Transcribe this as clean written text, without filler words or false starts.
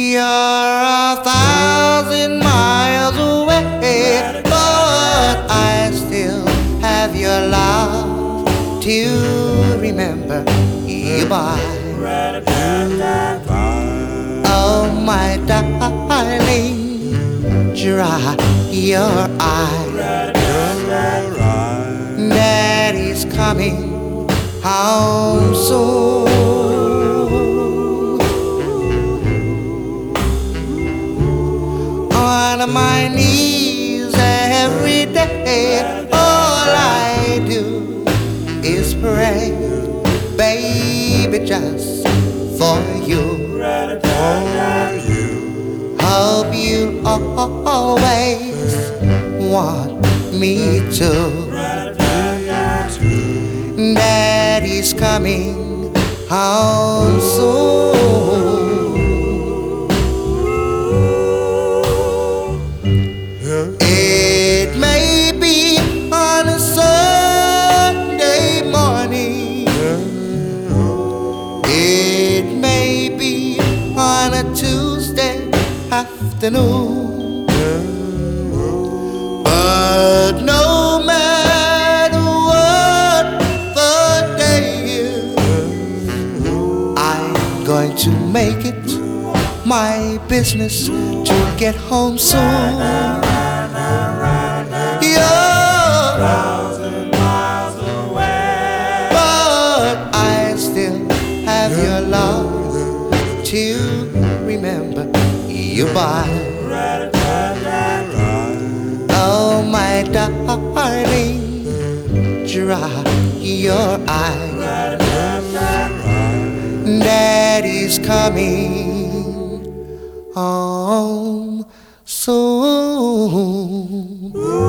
You're 1,000 miles away, but I still have your love to remember you by. Oh, my darling, dry your eyes. Daddy's coming home soon. On my knees every day, all I do is pray, baby, just for you. Hope you always want me to. Daddy's coming home soon. It may be on a Sunday morning, it may be on a Tuesday afternoon, but no matter what the day is, I'm going to make it my business to get home soon. You're 1,000 miles away, but I still have your love to remember you by. Oh, my darling, dry your eyes. Daddy's coming home soon.